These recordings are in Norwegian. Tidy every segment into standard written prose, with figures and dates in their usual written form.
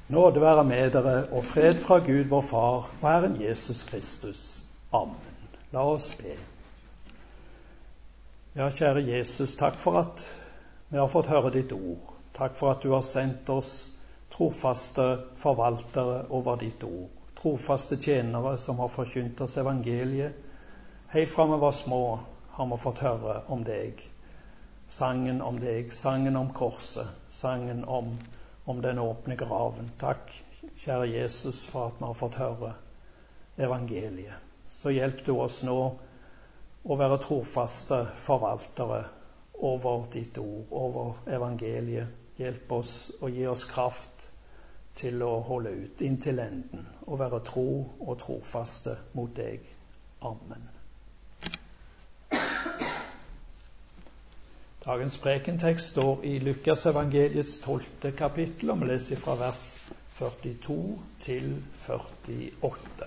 Nåde være med dere, og fred fra Gud vår Far og Herren Jesus Kristus. Amen. La oss be. Ja, kjære Jesus, takk for at vi har fått høre ditt ord. Takk for at du har sendt oss trofaste forvaltere over ditt ord. Trofaste tjenere som har forkynt oss evangeliet. Helt fra vi var små har vi fått høre om deg. Sangen om deg, sangen om korset, sangen om den åpne graven. Takk, kjære Jesus, for at vi har fått høre evangeliet. Så hjelp du oss nå å være trofaste forvaltere over ditt ord, over evangeliet. Hjelp oss og gi oss kraft til å holde ut inntil enden og være tro og trofaste mot deg. Amen. Dagens prekentekst står i Lukas evangeliets 12. kapittel, og vi leser fra vers 42 til 48.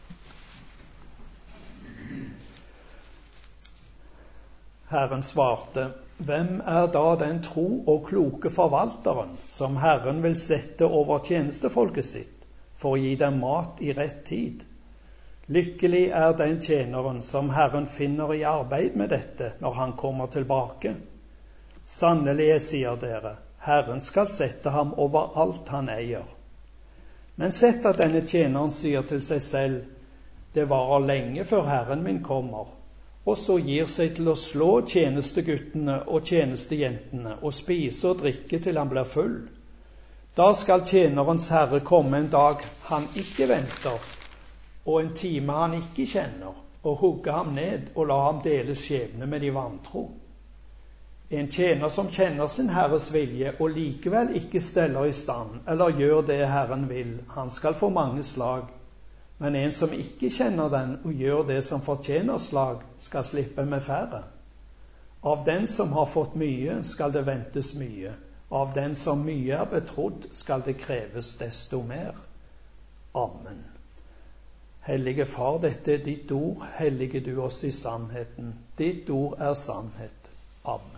Herren svarte: Hvem er da den tro og kloke forvalteren som Herren vil sette over tjenestefolket sitt for å gi dem mat i rett tid? Lykkelig er den tjeneren som Herren finner i arbeid med dette når han kommer tilbake. Sannelig, jeg sier dere, Herren skal sette ham over alt han eier. Men sett at denne tjeneren sier til seg selv: det varer lenge før Herren min kommer, og så gir seg til å slå tjenesteguttene og tjenestejentene og spise og drikke til han blir full. Da skal tjenerens herre komme en dag han ikke venter, og en time han ikke kjenner, og hugge ham ned og la ham dele skjebne med de vantro. En tjener som kjenner sin herres vilje og likevel ikke steller i stand eller gjør det Herren vil, han skal få mange slag. Men en som ikke kjenner den og gjør det som fortjener slag, skal slippe med færre. Av den som har fått mye, skal det ventes mye. Av den som mye er betrodd, skal det kreves desto mer. Amen. Hellige Far, dette er ditt ord. Hellige du oss i sannheten. Ditt ord er sannhet. Amen.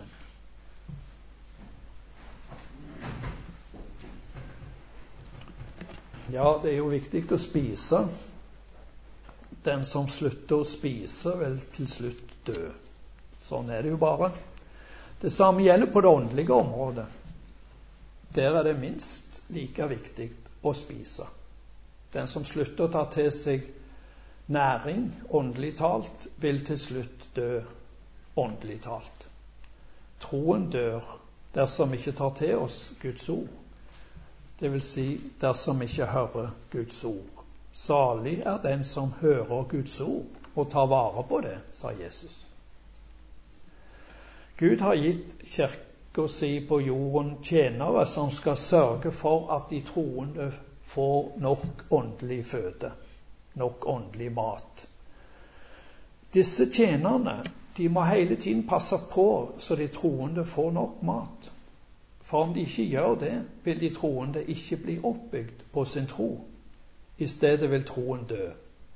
Ja, det er jo viktig å spise. Den som slutter å spise, vil til slutt dø. Sånn er det jo bare. Det samme gjelder på det åndelige området. Der er det minst like viktig å spise. Den som slutter å ta til seg næring, åndelig talt, vil til slutt dø, åndelig talt. Troen dør dersom vi ikke tar til oss Guds ord. Det vil si dersom vi ikke hører Guds ord. Salig er den som hører Guds ord og tar vare på det, sa Jesus. Gud har gitt kirka si på jorden tjenere som skal sørge for at de troende får nok åndelig føde, nok åndelig mat. Disse tjenerne, de må hele tiden passe på så de troende får nok mat. For om de ikke gjør det, vil de troende ikke bli oppbygd på sin tro. I stedet vil troen dø.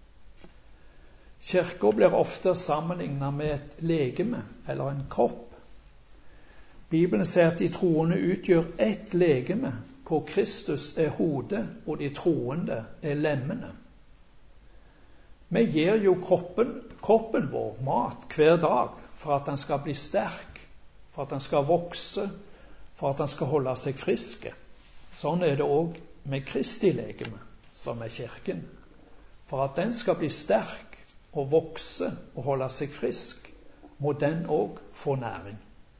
Kirka blir ofte sammenlignet med et legeme eller en kropp. Bibelen sier at de troende utgjør ett legeme, hvor Kristus er hodet og de troende er lemmene. Vi gir jo kroppen vår mat hver dag for at den skal bli sterk, for at den skal vokse, for at han skal holde seg friske. Sånn er det også med Kristi legeme, som er kirken. For at den skal bli sterk og vokse og holde seg frisk, må den også få næring.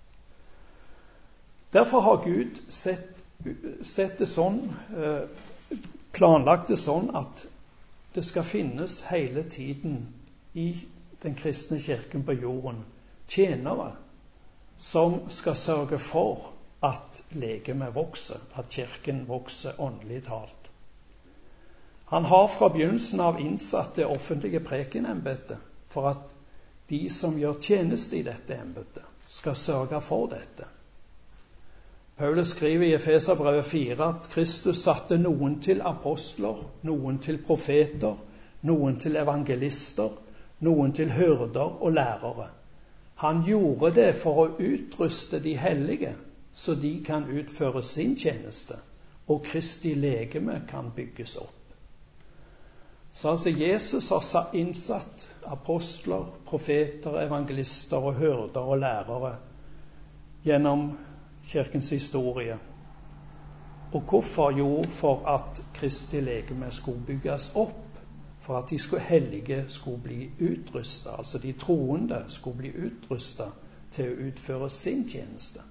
Derfor har Gud sett det sånn, planlagt det sånn at det skal finnes hele tiden i den kristne kirken på jorden tjenere som skal sørge for at legemet vokser, at kirken vokser åndelig talt. Han har fra begynnelsen av innsatt det offentlige prekenembetet for at de som gjør tjeneste i dette embetet, skal sørge for dette. Paulus skriver i Efeserbrevet 4 at Kristus satte noen til apostler, noen til profeter, noen til evangelister, noen til hyrder og lærere. Han gjorde det for å utruste de hellige, så de kan utføre sin tjeneste, og Kristi legeme kan bygges opp. Så altså Jesus har innsatt apostler, profeter, evangelister og hyrder og lærere gjennom kirkens historie. Og hvorfor? Jo, for at Kristi legeme skulle bygges opp, for at de hellige skulle bli utrustet, altså de troende skulle bli utrustet til å utføre sin tjeneste.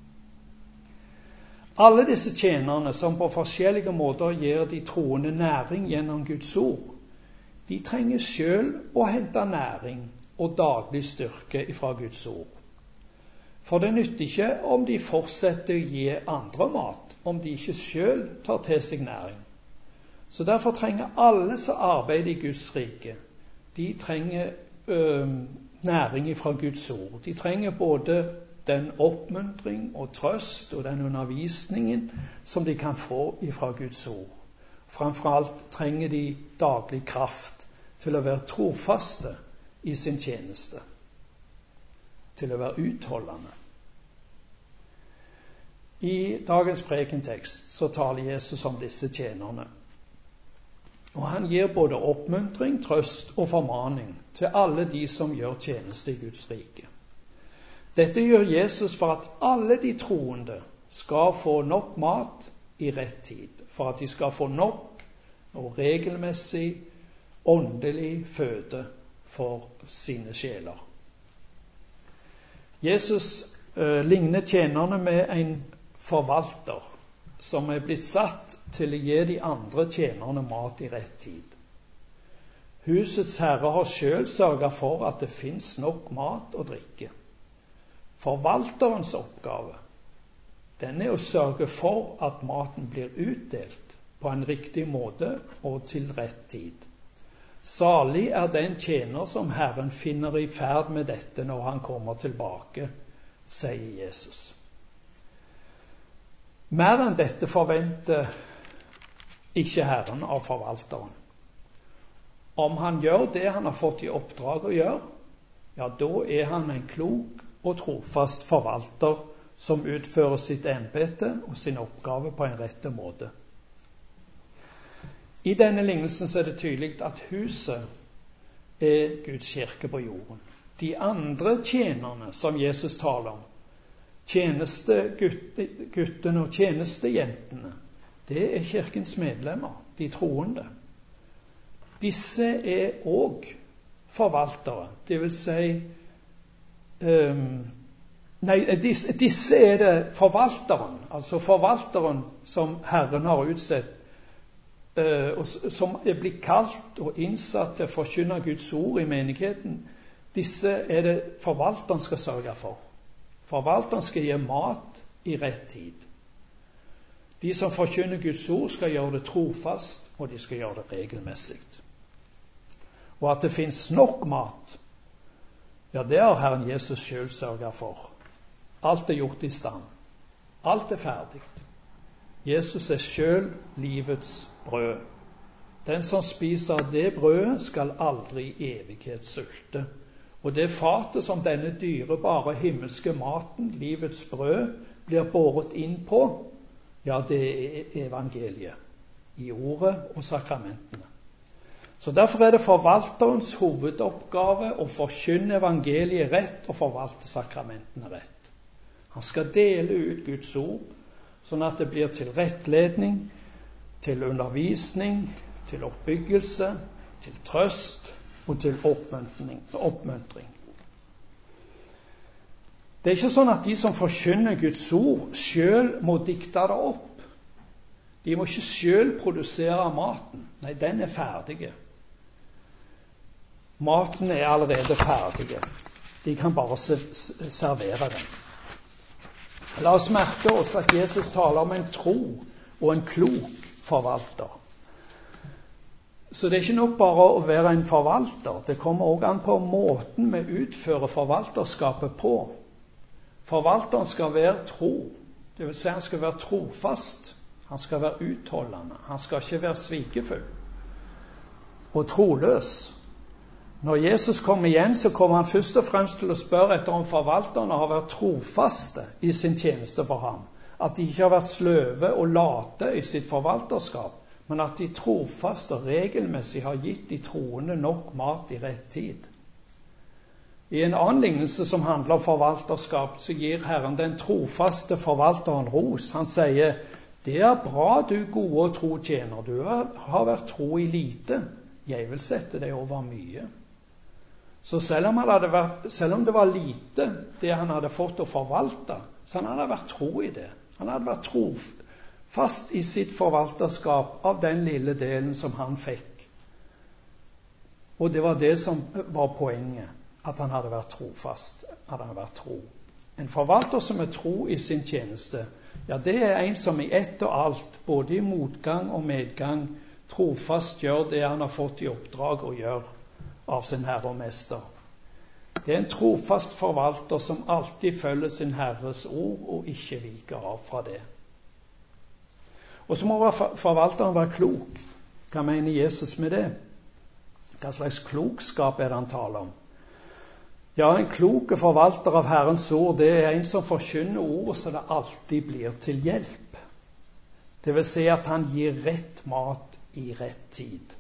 Alle disse tjenerne som på forskjellige måter gir de troende næring gjennom Guds ord, de trenger selv å hente næring og daglig styrke fra Guds ord. For det nytter ikke om de fortsetter å gi andre mat, om de ikke selv tar til seg næring. Så derfor trenger alle som arbeider i Guds rike, de trenger næring fra Guds ord. De trenger både den oppmuntring og trøst og den undervisningen som de kan få fra Guds ord. Framfor alt trenger de daglig kraft til å være trofaste i sin tjeneste, til å være utholdende. I dagens prekentekst så taler Jesus om disse tjenerne. Og han gir både oppmuntring, trøst og formaning til alle de som gjør tjeneste i Guds rike. Dette gjør Jesus for at alle de troende skal få nok mat i rett tid, for at de skal få nok og regelmessig åndelig føde for sine sjeler. Jesus ligner tjenerne med en forvalter som er blitt satt til å gi de andre tjenerne mat i rett tid. Husets herre har selv sørget for at det finnes nok mat og drikke. Forvalterens oppgave, den er å sørge for at maten blir utdelt på en riktig måte og til rett tid. Salig er den tjener som Herren finner i ferd med dette når han kommer tilbake, sier Jesus. Mer enn dette forventer ikke Herren av forvalteren. Om han gjør det han har fått i oppdrag å gjøre, ja, da er han en klok og trofast forvalter som utfører sitt embete og sin oppgave på en rette måte. I denne lignelsen så er det tydelig at huset er Guds kirke på jorden. De andre tjenerne som Jesus taler om, tjenesteguttene og tjenestejentene, det er kirkens medlemmer, de troende. Disse er også forvaltere, det vil si disse er det forvalteren, altså forvalteren som Herren har utsett, og som er blitt kalt og innsatt til å forkynne Guds ord i menigheten. Disse er det forvalteren skal sørge for. Forvalteren skal gi mat i rett tid. De som forkynner Guds ord skal gjøre det trofast, og de skal gjøre det regelmessig. Og at det finnes nok mat, ja, det har Herren Jesus selv sørget for. Alt er gjort i stand. Alt er ferdig. Jesus er selv livets brød. Den som spiser det brødet skal aldri i evighet sulte. Og det fatet som denne dyrebare himmelske maten, livets brød, blir båret inn på, ja, det er evangeliet, i ordet og sakramentene. Så derfor er det forvalterens hovedoppgave å forkynne evangeliet rett og forvalte sakramentene rett. Han skal dele ut Guds ord, sånn at det blir til rettledning, til undervisning, til oppbyggelse, til trøst og til oppmuntring. Det er ikke sånn at de som forkynner Guds ord selv må dikte det opp. De må ikke selv produsere maten. Nei, den er ferdig. Maten er allerede ferdig. De kan bare servere den. La oss merke oss at Jesus taler om en tro og en klok forvalter. Så det er ikke nok bare å være en forvalter. Det kommer også an på måten vi utfører forvalterskapet på. Forvalteren skal være tro. Det vil si han skal være trofast. Han skal være utholdende. Han skal ikke være svikefull og troløs. Når Jesus kommer igjen, så kommer han først og fremst til å spørre etter om forvalterne har vært trofaste i sin tjeneste for ham. At de ikke har vært sløve og late i sitt forvalterskap, men at de trofast og regelmessig har gitt de troende nok mat i rett tid. I en annen lignelse som handler om forvalterskap, så gir Herren den trofaste forvalteren ros. Han sier, det er bra du gode og tro tjener, du har vært tro i lite, jeg vil sette deg over mye. Så selv om det var lite det han hadde fått å forvalte, så han hadde vært tro i det. Han hadde vært trofast i sitt forvalterskap av den lille delen som han fikk. Og det var det som var poenget, at han hadde vært trofast, at han hadde vært tro. En forvalter som er tro i sin tjeneste, ja, det er en som i ett og alt, både i motgang og medgang, trofast gjør det han har fått i oppdrag å gjøre av sin herre og mester. Det er en trofast forvalter som alltid følger sin herres ord og ikke viker av fra det. Og så må forvalteren være klok. Hva mener Jesus med det? Hva slags klokskap er det han taler om? Ja, en klok forvalter av Herrens ord, det er en som forkynner ordet så det alltid blir til hjelp. Det vil si at han gir rett mat i rett tid.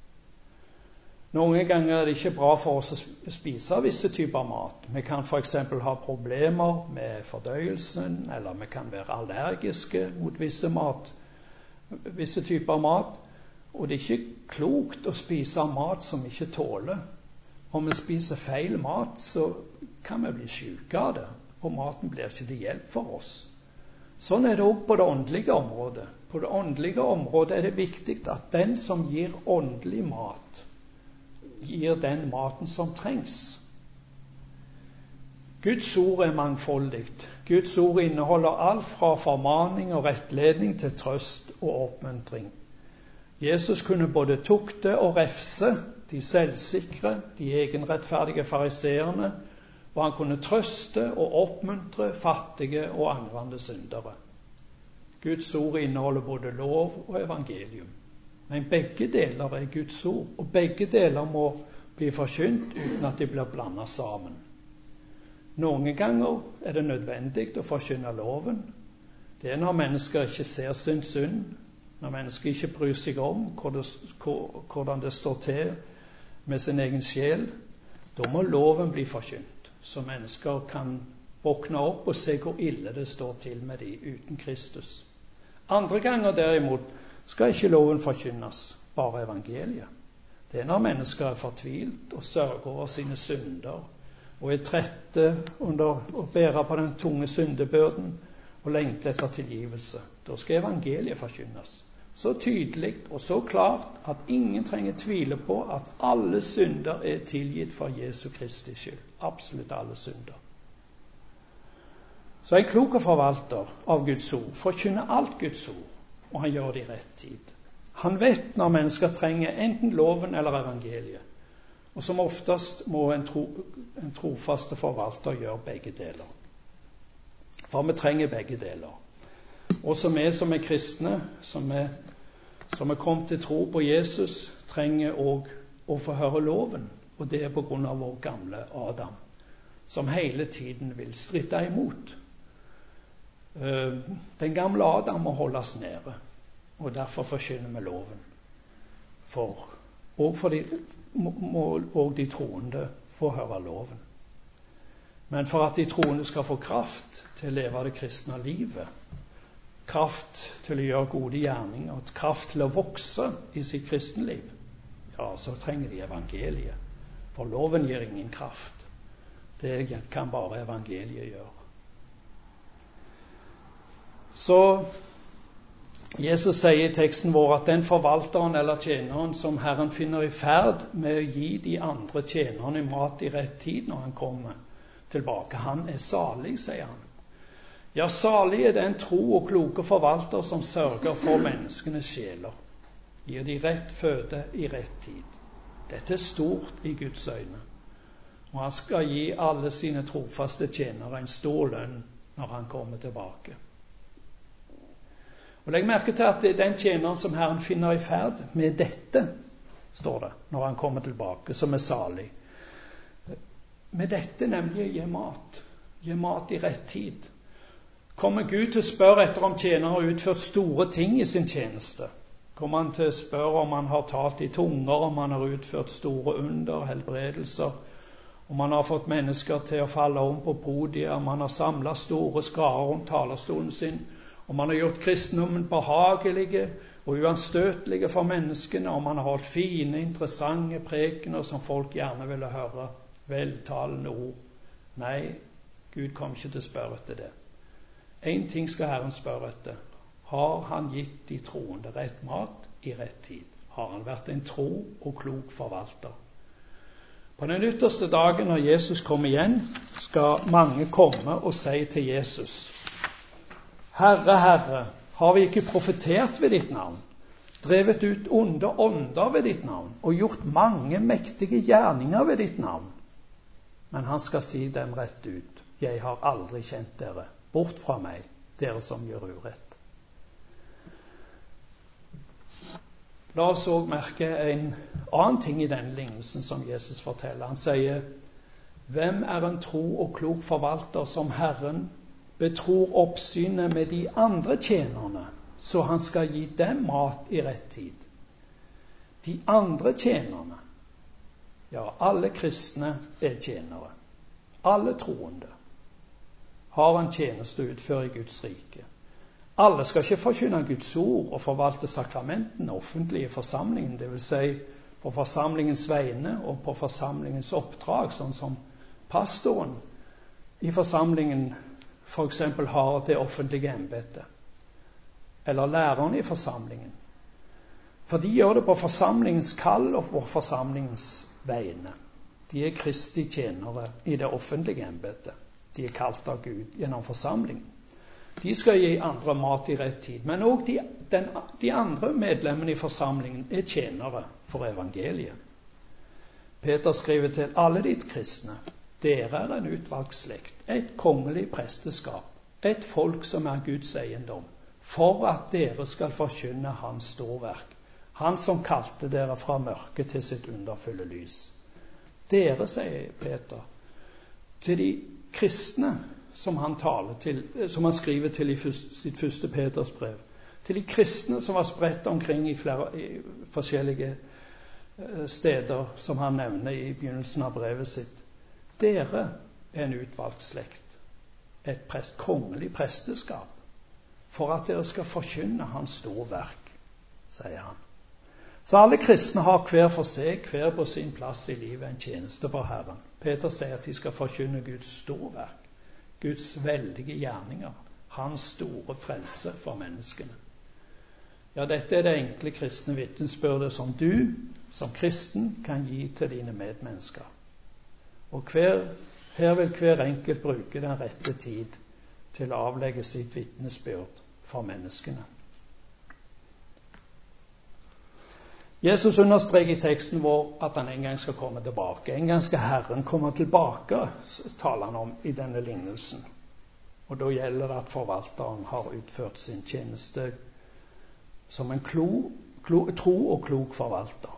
Noen ganger er det ikke bra for oss å spise visse typer mat. Vi kan for eksempel ha problemer med fordøyelsen, eller vi kan være allergiske mot visse typer mat. Og det er ikke klokt å spise mat som vi ikke tåler. Om vi spiser feil mat, så kan vi bli syke av det, og maten blir ikke til hjelp for oss. Sånn er det også på det åndelige området. På det åndelige området er det viktig at den som gir åndelig mat, gir den maten som trengs. Guds ord er mangfoldig. Guds ord inneholder alt fra formaning og rettledning til trøst og oppmuntring. Jesus kunne både tukte og refse de selvsikre, de egenrettferdige fariseerne, og han kunne trøste og oppmuntre fattige og angrende syndere. Guds ord inneholder både lov og evangelium. Men begge deler er Guds ord, og begge deler må bli forkynt uten at de blir blandet sammen. Noen ganger er det nødvendig å forkynne loven. Det er når mennesker ikke ser sin synd, når mennesker ikke bryr seg om hvordan det står til med sin egen sjel. Da må loven bli forkynt, så mennesker kan våkne opp og se hvor ille det står til med de uten Kristus. Andre ganger derimot skal ikke loven forkynnes, bare evangeliet. Det er når mennesker er fortvilt og sørger over sine synder, og er trette under å bære på den tunge syndebørden og lengte etter tilgivelse. Da skal evangeliet forkynnes. Så tydelig og så klart at ingen trenger tvile på at alle synder er tilgitt for Jesu Kristi skyld. Absolutt alle synder. Så en klok forvalter av Guds ord forkynner alt Guds ord, og han gjør det i rett tid. Han vet når mennesker trenger enten loven eller evangeliet, og som oftest må en trofaste forvalter gjøre begge deler. For vi trenger begge deler. Også vi som er kristne, som er kommet til tro på Jesus, trenger også å få høre loven, og det er på grunn av vår gamle Adam, som hele tiden vil stritte imot. Den gamle Adam må holdes nede, og derfor forkynner vi loven. Og de troende får høre loven. Men for at de troende skal få kraft til å leve det kristne livet, kraft til å gjøre gode gjerninger, kraft til å vokse i sitt kristenliv, ja, så trenger de evangeliet. For loven gir ingen kraft. Det kan bare evangeliet gjøre. Så Jesus sier i teksten vår at den forvalteren eller tjeneren som Herren finner i ferd med å gi de andre tjenerne mat i rett tid når han kommer tilbake, han er salig, sier han. Ja, salig er den tro og kloke forvalter som sørger for menneskenes sjeler, gir de rett føde i rett tid. Dette er stort i Guds øyne, og han skal gi alle sine trofaste tjenere en stor lønn når han kommer tilbake. Og legg merke til at det er den tjeneren som Herren finner i ferd med dette. står det, når han kommer tilbake, som salig. Med dette nemlig gi mat i rett tid. Kommer Gud til å spørre etter om tjeneren har utført store ting i sin tjeneste? Kommer han til å spørre om han har talt i tunger, om han har utført store under, helbredelser, om han har fått mennesker til å falle om på podiet, om han har samlet store skarer om talerstolen sin, om han har gjort kristendommen behagelige og uanstøtelige for menneskene, om han har holdt fine, interessante prekener som folk gjerne ville høre, veltalende ord. Nei, Gud kom ikke til å spørre etter det. En ting skal Herren spørre etter. Har han gitt de troende rett mat i rett tid? Har han vært en tro og klok forvalter? På den ytterste dagen når Jesus kommer igjen, skal mange komme og si til Jesus: Herre, Herre, har vi ikke profetert ved ditt navn, drevet ut onde ånder ved ditt navn og gjort mange mektige gjerninger ved ditt navn? Men han skal si dem rett ut: Jeg har aldri kjent dere. Bort fra meg, dere som gjør urett. La oss også merke en annen ting i denne lignelsen som Jesus forteller. Han sier: Hvem er en tro og klok forvalter som Herren betror oppsynet med de andre tjenerne, så han skal gi dem mat i rett tid? De andre tjenerne, ja, alle kristne er tjenere. Alle troende har en tjeneste å utføre i Guds rike. Alle skal ikke forkynne Guds ord og forvalte sakramentene offentlig i forsamlingen, det vil si på forsamlingens vegne og på forsamlingens oppdrag, sånn som pastoren i forsamlingen for eksempel har det offentlige embetet, eller læreren i forsamlingen. For de gjør det på forsamlingens kall og på forsamlingens vegne. De er Kristi tjenere i det offentlige embetet. De er kalt av Gud gjennom forsamlingen. De skal gi andre mat i rett tid, men også de andre medlemmene i forsamlingen er tjenere for evangeliet. Peter skriver til alle de kristne: Dere er en utvalgt slekt, et kongelig presteskap, et folk som er Guds eiendom, for at dere skal forkynne hans storverk, han som kalte dere fra mørket til sitt underfulle lys. Dere, sier Peter, til de kristne som han skriver til i sitt første Peters brev, til de kristne som var spredt omkring i flere forskjellige steder som han nevner i begynnelsen av brevet sitt. Dere er en utvalgt slekt, et kongelig presteskap, for at dere skal forkynne hans storverk, sier han. Så alle kristne har hver for seg, hver på sin plass i livet, en tjeneste for Herren. Peter sier at de skal forkynne Guds storverk, Guds veldige gjerninger, hans store frelse for menneskene. Ja, dette er det enkle kristne vitnesbyrdet som du, som kristen, kan gi til dine medmennesker. Og her vil hver enkelt bruke den rette tid til å avlegge sitt vitnesbyrd for menneskene. Jesus understreker i teksten vår at han en gang skal komme tilbake. En gang skal Herren komme tilbake, taler han om i denne lignelsen. Og da gjelder det at forvalteren har utført sin tjeneste som en tro og klok forvalter.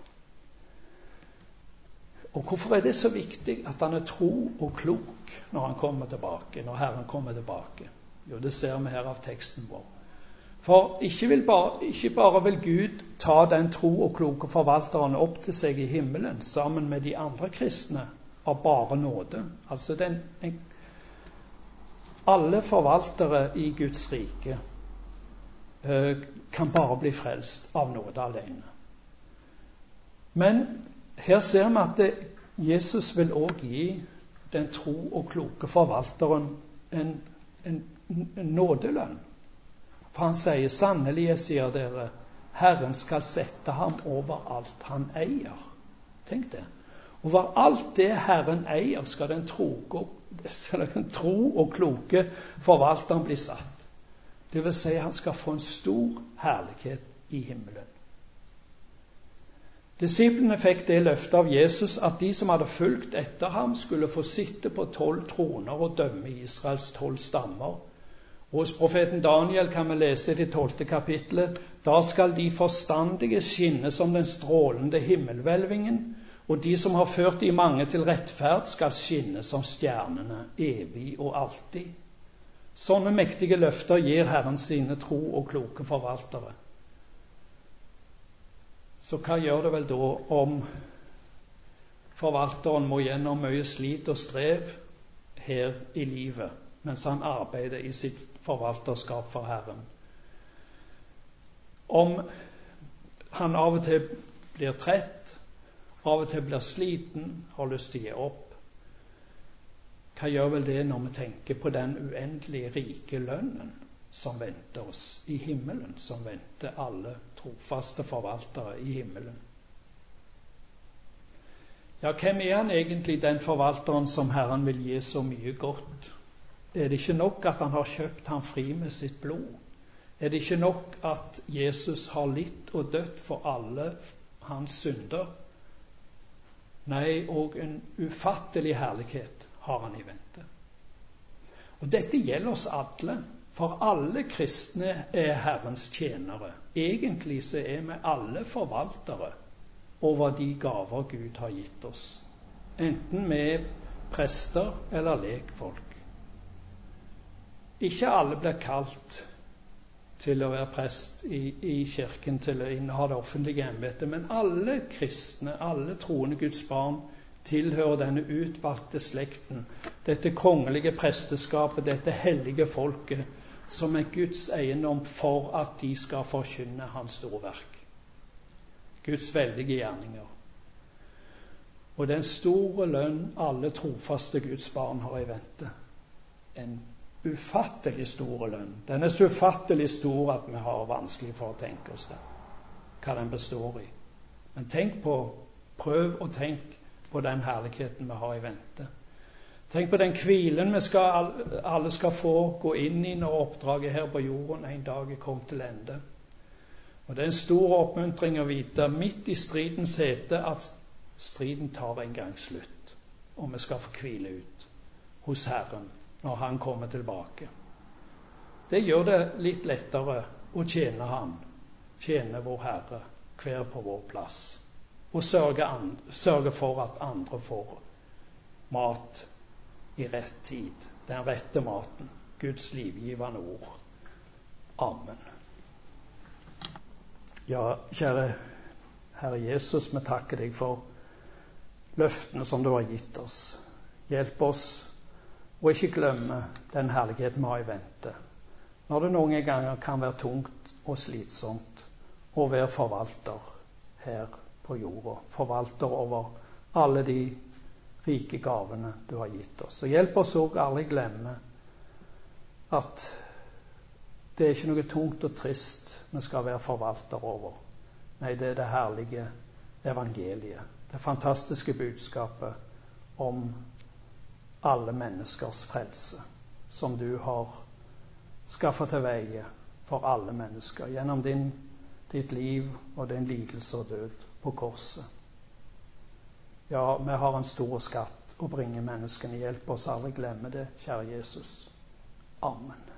Og hvorfor er det så viktig at han er tro og klok når han kommer tilbake, når Herren kommer tilbake? Jo, det ser vi her av teksten vår. For ikke bare vil Gud ta den tro og kloke forvalteren opp til seg i himmelen sammen med de andre kristne av bare nåde. Altså alle forvaltere i Guds rike kan bare bli frelst av nåde alene. Men her ser vi at Jesus vil også gi den tro og kloke forvalteren en nådelønn. For han sier: Sannelig, jeg sier dere, Herren skal sette ham over alt han eier. Tenk det. Over alt det Herren eier skal den tro og kloke forvalteren bli satt. Det vil si han skal få en stor herlighet i himmelen. Disiplene fikk det løftet av Jesus at de som hadde fulgt etter ham skulle få sitte på 12 troner og dømme Israels 12 stammer. Hos profeten Daniel kan vi lese i det 12. kapitlet: Da skal de forstandige skinne som den strålende himmelhvelvingen, og de som har ført de mange til rettferd, skal skinne som stjernene evig og alltid. Sånne mektige løfter gir Herren sine tro og kloke forvaltere. Så hva gjør det vel da om forvalteren må gjennom mye slit og strev her i livet, mens han arbeider i sitt forvalterskap for Herren? Om han av og til blir trett, av og til blir sliten, har lyst til å gi opp, hva gjør vel det når vi tenker på den uendelige rike lønnen som venter oss i himmelen, som venter alle trofaste forvaltere i himmelen? Ja, hvem er han egentlig, den forvalteren som Herren vil gi så mye godt? Er det ikke nok at han har kjøpt ham fri med sitt blod? Er det ikke nok at Jesus har litt og dødt for alle hans synder? Nei, og en ufattelig herlighet har han i vente. Og dette gjelder oss alle, for alle kristne er Herrens tjenere. Egentlig så er vi alle forvaltere over de gaver Gud har gitt oss, enten vi er prester eller lekfolk. Ikke alle blir kalt til å være prest i kirken, til å inneha det offentlige embetet, men alle kristne, alle troende Guds barn, tilhører denne utvalgte slekten, dette kongelige presteskapet, dette hellige folket, som er Guds eiendom for at de skal forkynne hans store verk. Guds veldige gjerninger. Og den store lønn alle trofaste Guds barn har i vente. En ufattelig stor lønn. Den er så ufattelig stor at vi har vanskelig for å tenke oss det, hva den består i. Men prøv å tenk på den herligheten vi har i vente. Tenk på den hvilen vi alle skal få gå inn i når oppdraget her på jorden en dag er kommet til ende. Og det er en stor oppmuntring å vite midt i stridens hete at striden tar en gang slutt, og vi skal få hvile ut hos Herren når han kommer tilbake. Det gjør det litt lettere å tjene han, tjene vår Herre, hver på vår plass, og sørge for at andre får mat i rett tid, den rette maten, Guds livgivende ord. Amen. Ja, kjære Herre Jesus, vi takker deg for løftene som du har gitt oss. Hjelp oss å ikke glemme den herligheten vi har i vente, når det noen ganger kan være tungt og slitsomt å være forvalter her på jorda, forvalter over alle de rike gavene du har gitt oss. Og hjelp oss også aldri glemme at det er ikke noe tungt og trist vi skal være forvalter over. Nei, det er det herlige evangeliet, det fantastiske budskapet om alle menneskers frelse, som du har skaffet til veie for alle mennesker gjennom ditt liv og din lidelse og død på korset. Ja, vi har en stor skatt å bringe menneskene. Hjelp oss aldri glemme det, kjære Jesus. Amen.